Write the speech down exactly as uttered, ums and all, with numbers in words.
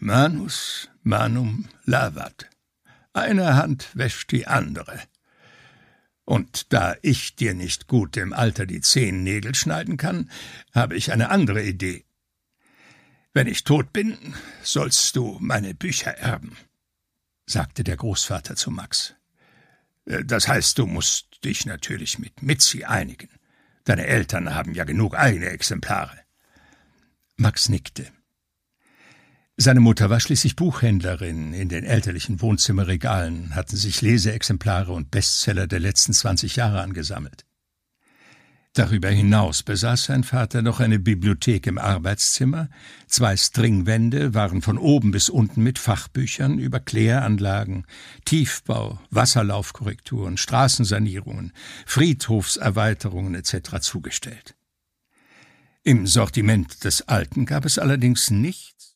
Manus manum lavat. Eine Hand wäscht die andere. Und da ich dir nicht gut im Alter die Zehennägel schneiden kann, habe ich eine andere Idee. Wenn ich tot bin, sollst du meine Bücher erben, sagte der Großvater zu Max. Das heißt, du musst dich natürlich mit Mitzi einigen. Deine Eltern haben ja genug eigene Exemplare. Max nickte. Seine Mutter war schließlich Buchhändlerin. In den elterlichen Wohnzimmerregalen hatten sich Leseexemplare und Bestseller der letzten zwanzig Jahre angesammelt. Darüber hinaus besaß sein Vater noch eine Bibliothek im Arbeitszimmer, zwei Stringwände waren von oben bis unten mit Fachbüchern über Kläranlagen, Tiefbau, Wasserlaufkorrekturen, Straßensanierungen, Friedhofserweiterungen et cetera zugestellt. Im Sortiment des Alten gab es allerdings nichts,